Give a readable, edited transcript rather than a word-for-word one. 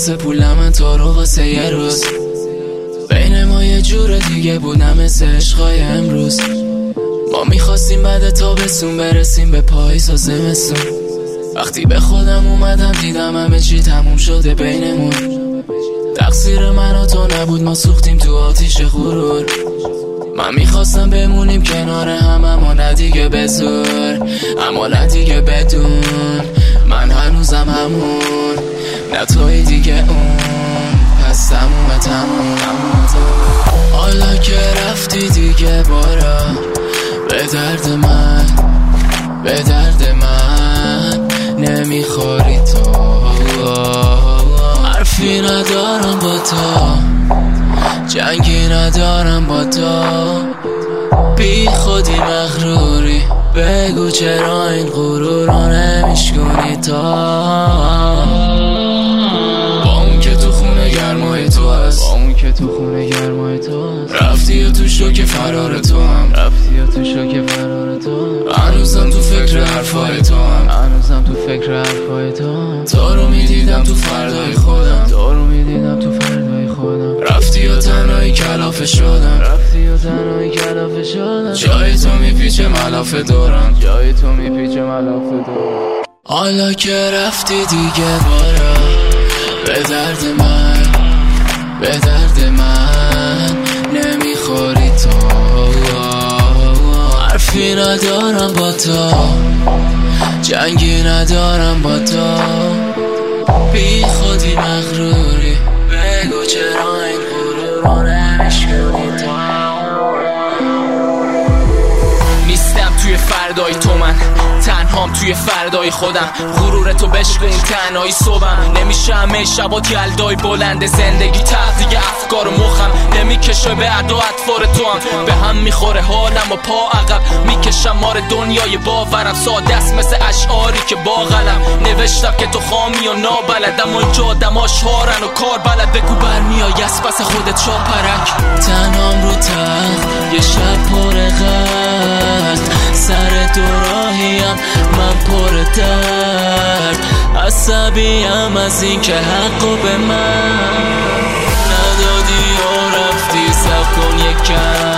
واسه پولم تو رو واسه یه روز. بین ما یه جور دیگه بودم مثل عشقای امروز. ما میخواستیم بعد تابستون برسیم به پاییز و زمستون. وقتی به خودم اومدم دیدم همه چی تموم شده بینمون. تقصیر من و تو نبود، ما سوختیم تو آتیش غرور. من میخواستم بمونیم کنار هم اما نه دیگه به زور، اما نه دیگه بدون. من هنوزم همون، نه توی دیگه اون. پس تموم. حالا که رفتی دیگه بارا به درد من نمیخوری تو. حرفی ندارم با تو، جنگی ندارم با تو. بی خودی مغروری، بگو چرا این غرور رو نمیشکنی تا. با اون که تو خونه گرمای تو هست، رفتی و تو شوک فرار تو هم، هنوزم تو فکر حرفای تو هم. تو رو میدیدم تو فردای خودم، رفتی و تنهایی کلافه شدم. جای تو میپیچه ملافه دورم. حالا که رفتی دیگه بارا به درد من نمیخوری تو. حرفی ندارم با تو، جنگی ندارم با تو. بی خودی مغروری، بگو چرا این غرور رو نمیشکنی تو. نیستم توی فردای تو، من تنهام توی فردای خودم. غرور تو بشکن تنهایی صبحم، نمیشه همه شبات یلدای بلند زندگی. تغذیه افکار و مخم نمیکشه به ادا اطفار تو هم. به هم میخوره حالم و پا عقب میکشم مار دنیای باورم. ساده است مثل اشعاری که با قلم نوشتم که تو خامی و نابلدم. اونجا آدماش هارن و کار بلد. بگو برمیای از پس خودت شاپرک. تنهام رو تخت یه شب پر غرق، سر دوراهیم من پر درد. عصبیم از این که حقو به من ندادی و رفتی. صبر کن یک کم،